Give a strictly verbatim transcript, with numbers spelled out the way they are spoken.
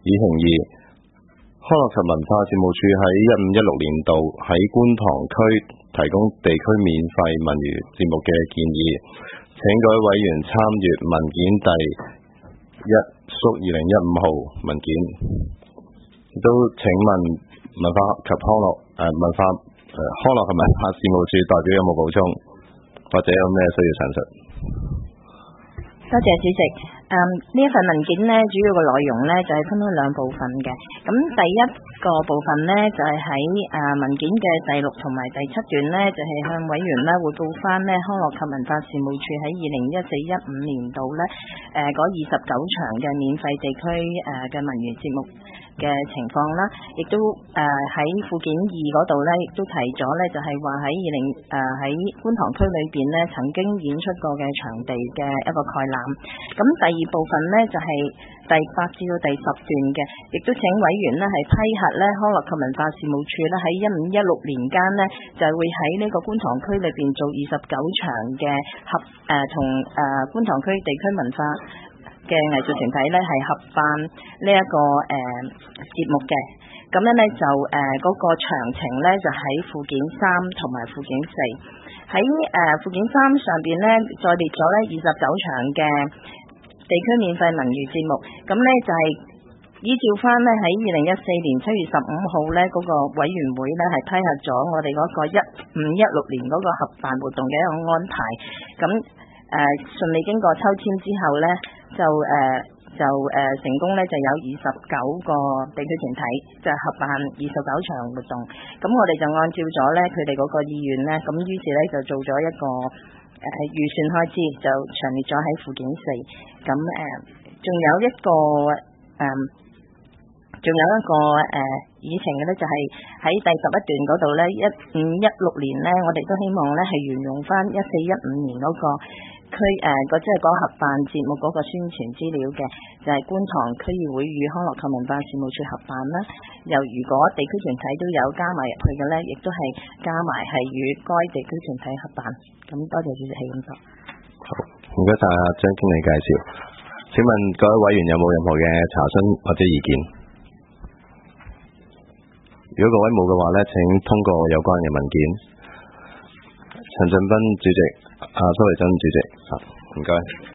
議程二，康樂及文化事務署喺一五一六年度喺觀塘區提供地區免費文娛節目嘅建議，請各位委員參閱文件第一縮二零一五號文件。亦都請問文化及康樂誒、呃、文化誒、呃、康樂及文化事務署代表有冇補充，或者有咩需要陳述？ 多謝主席。誒、嗯、呢一份文件呢，主要嘅內容呢就係、是、分開兩部分嘅。咁第一個部分呢，就係喺誒文件嘅第六同埋第七段呢，就係、是、向委員呢匯報翻呢康樂及文化事務署喺二零一四一五年度呢誒嗰二十九場嘅免費地區誒嘅文娛節目嘅情況啦，亦都誒喺、呃、附件二嗰度呢，亦都提咗呢，就係話喺二零誒喺觀塘區裏邊呢曾經演出過嘅場地嘅一個概覽。咁第二部分呢，就係、是、第八至到第十段嘅，亦都請委員呢係批核呢康樂及文化事務署呢喺一五一六年間呢，就係會喺呢個觀塘區裏邊做二十九場嘅合誒同誒觀塘區地區文化嘅藝術團體咧係合辦呢、這、一個誒、呃、節目嘅。咁樣咧就誒嗰、呃那個詳情咧就喺附件三同埋附件四。喺誒、呃、附件三上邊咧再列咗咧二十九場嘅地區免費文娛節目。咁咧就係、是、依照翻咧喺二零一四年七月十五號咧嗰個委員會咧係批核咗我哋嗰個一五一六年嗰個合辦活動嘅一個安排。咁誒順利經過抽籤之後咧，就誒、呃、就誒、呃、成功咧，就有二十九個地區團體就係、合辦二十九場活動。咁我哋就按照咗咧佢哋嗰個意願咧，咁於是咧就做咗一個誒預、呃、算開支，就詳列咗喺附件四。咁誒仲有一個誒，仲、呃、有一個誒、呃、議程嘅咧，就係、是、喺第十一段嗰度咧，一五一六年咧，我哋都希望咧係沿用翻一四一五年嗰、那個。區誒個即係嗰合辦節目嗰個宣傳資料嘅，就係、是、觀塘區議會與康樂及文化事務署合辦啦。又如果地區團體都有加埋入去嘅咧，亦都係加埋係與該地區團體合辦。咁多謝主席係咁多。 好，唔該晒阿張經理介紹。請問各位委員有冇任何嘅查詢或者意見？如果各位冇嘅話咧，請通過有關嘅文件。陳振彬主席。啊，蘇麗珍主席，唔該。